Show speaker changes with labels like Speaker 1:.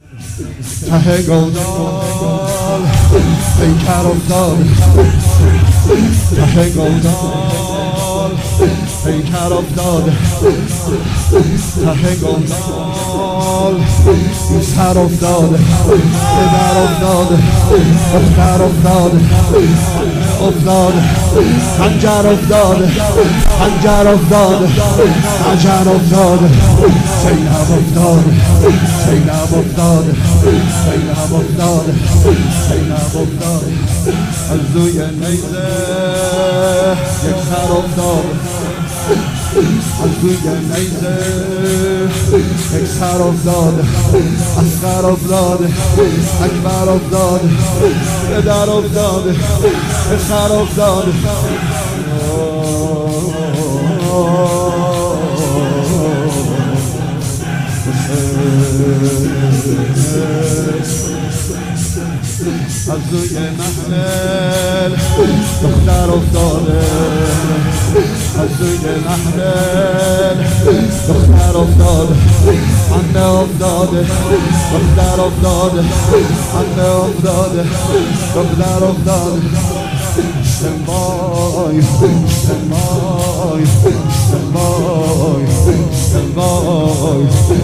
Speaker 1: ته گودال پیکر افتاد، ته گودال پیکر افتاد، ته گودال سر افتاد، پدر افتاد، دختر افتاد، افتاد، خنجر افتاد، خنجر افتاد، حجر افتاد، زینب افتاد، زینب افتاد، زینب افتاد، زینب افتاد، از روی نیزه یک سر افتاد، از روی نیزه یک سر افتاد، اصغر افتاد، اکبر افتاد، پدر افتاد، پسر افتاد، از روی محمل دختر افتاده، از روی محمل دختر افتاده، عمه افتاده، دختر افتاده، عمه افتاده، دختر افتاده، سمای سمای سمای سمای